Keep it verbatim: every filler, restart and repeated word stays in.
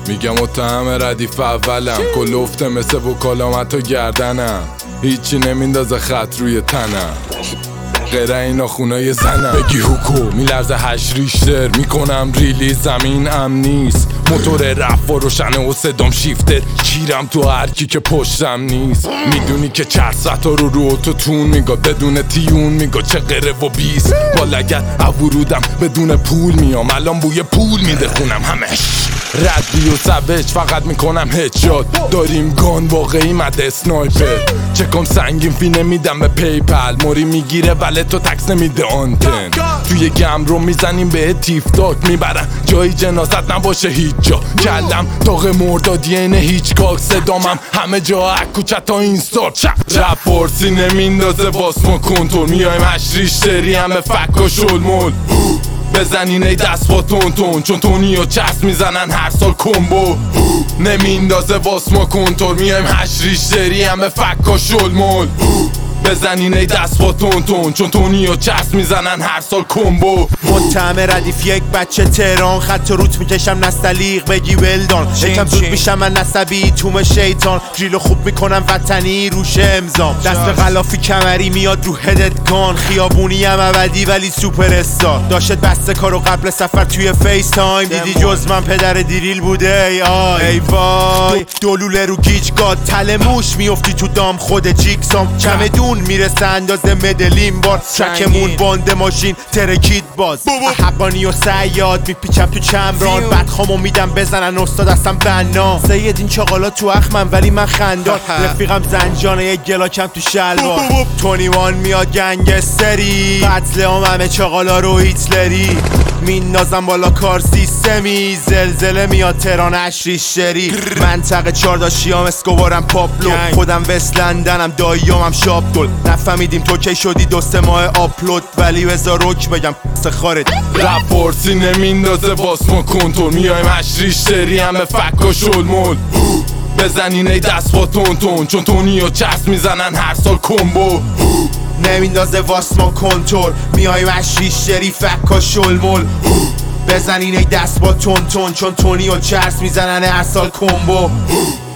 میگم متهم ردیف اولم کلفته مثل وکالامت و گردنم هیچی نمیندازه خط روی تنم غیره اینا خونای زنم بگی هوکو میلرزه هشت ریشتر میکنم ریلی زمین ام نیست موتور رفت و روشنه و صدام شیفتر کیرم تو هرکی که پشتم نیست میدونی که چرستا رو رو اتوتون میگا بدون تیون میگا چه غره و بیست با لگت ورودم بدون پول میام الان بوی پول میده خونم همش ردی و سوج فقط میکنم هدشات داریم گان واقعی مد اسنایپر چکم سنگین فی نمیدم به پیپل موری میگیره ولی تو تکس نمیده آنتن توی گم رو میزنیم به تیف تاک میبرن جایی جنازت نباشه هیچ جا کلم داغ مردادی اینه هیچ کاک صدامم همه جا اکوچت تا اینستا رپ پارسی نمیندازه واس ما کنتور میایم هشت ریشتری همه فک و شلمول بزنین ای دست با تون تون چون تونی و چسب میزنن هر سال کمبو نمیندازه واس ما کنتور میایم هشت ریشتری همه فک و شلمول بزنین ای دست با تون تون چون تونی و چسب میزنن هر سال کمبو متهم ردیف یک بچه تهران خط و روت میکشم نستلیق بگی ولدان یکم زود میشم من نسبی توم شیطان جیلو خوب میکنم وطنی روش امضام دست غلافی کمری میاد رو هدت گان خیابونی هم ابدی ولی سوپر استار داشت بسته کارو قبل سفر توی فیس تایم دیدی جز من پدر دیریل بوده ای آی ای وای دلوله رو گیج گاد تل موش میفتی تو دام خود جیکسام چمدون میرسه اندازه مدلین بار چکمون باند ماشین ترکید باز حقانی و سیاد میپیچم تو چمران بدخامو میدم بزنن استاد هستم بنا سید این چاقالا تو اخمم ولی من خندار رفیقم زنجانه یک گلاکم تو شلوار تونی وان میاد گنگستری قتل هم همه چاقالا رو هیتلری میندازم بالا کار سیستمی زلزله میاد تهران اشریشتری منطقه چارداشیام اسکوبارم پاپلو خودم وست لندنم داییامم شاب دل نفهمیدیم تو کی شدی دو سه ماه آپلود ولی بذار روک بگم سخارت رپ پارسی نمیندازه واس ما کنتور میایم هشت ریشتری همه فک و شلمول بزنین ای دست با تون تون چون تونی و چسب میزنن هر سال کمبو نمیندازه واس ما کنتور میایم هشت ریشتری فک و شلمول بزنین ای دست با تون تون چون تونی و چرس میزنن هر سال کمبو